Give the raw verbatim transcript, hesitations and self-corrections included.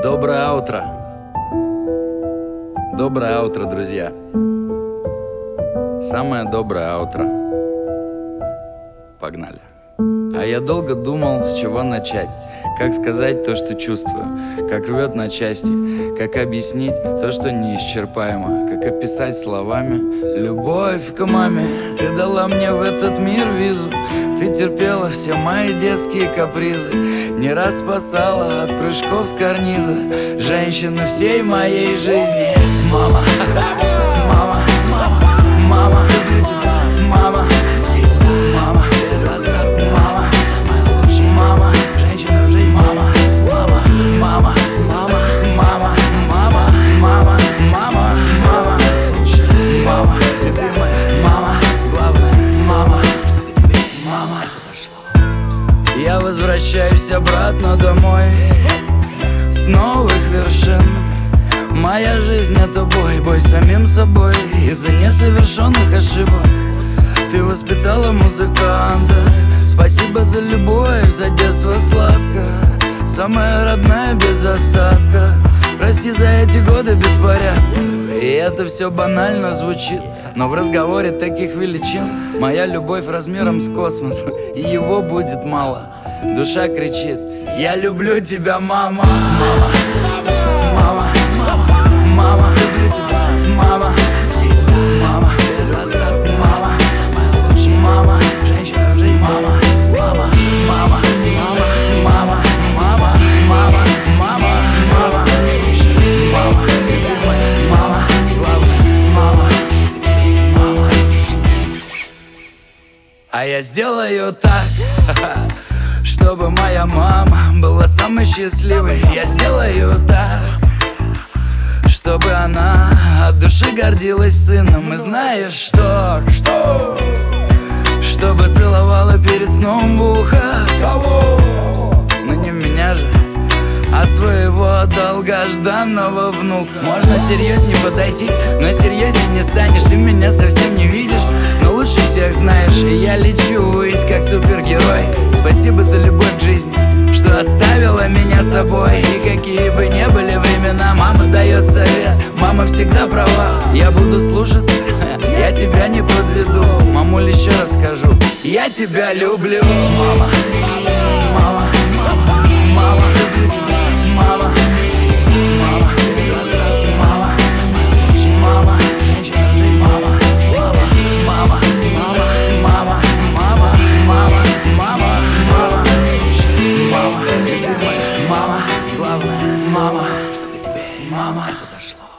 Доброе утро. Доброе утро, друзья. Самое доброе утро. Погнали. А я долго думал, с чего начать. Как сказать то, что чувствую. Как рвет на части. Как объяснить то, что неисчерпаемо. Как описать словами любовь к маме. Ты дала мне в этот мир визу. Ты терпела все мои детские капризы. Не раз спасала от прыжков с карниза. Женщина всей моей жизни. Мама, мама, мама, мама, люблю тебя, мама, всегда, мама, без остатка, мама, самая лучшая, мама, женщина в жизни, мама, мама, мама, мама, мама, мама, мама, мама, мама, лучшая, мама, любимая, мама, главное, мама, чтобы тебе, мама, это зашло. Я возвращаюсь обратно домой с новых вершин. Моя жизнь — это бой, бой с самим собой. Из-за несовершенных ошибок ты воспитала музыканта. Спасибо за любовь, за детство сладко. Самая родная без остатка. Прости за эти годы беспорядка. И это все банально звучит, но в разговоре таких величин моя любовь размером с космос, и его будет мало. Душа кричит: я люблю тебя, мама. Мама, мама, мама, люблю тебя, мама, всегда, мама, без остатка, мама, самая лучшая, мама, женщина в жизни, мама, мама, мама, мама, мама, мама, мама, мама, мама, лучшая, мама, любимая, мама, главное, мама, чтобы тебе, мама. А я сделаю так, чтобы моя мама была самой счастливой. Я сделаю так, чтобы она от души гордилась сыном. И знаешь что? Что? Чтобы целовала перед сном в ухо. Кого? Ну не меня же, а своего долгожданного внука. Можно серьезнее подойти, но серьезнее не станешь. Ты меня совсем не видишь, но лучше всех знаешь. И я лечу ввысь, как супергерой. Спасибо за любовь к жизни, что оставила меня собой. И какие бы ни были времена, мама дает совет, мама всегда права. Я буду слушаться, я тебя не подведу. Мамуль, еще раз скажу: я тебя люблю. Мама, мама, мама, мама, люблю тебя, мама, всегда, мама, без остатка, мама, самая лучшая, мама, женщина в жизни, мама, мама, мама, мама, мама, мама, мама, мама, мама, лучшая, мама, любимая, мама, главное, мама, чтобы тебе, мама, это зашло.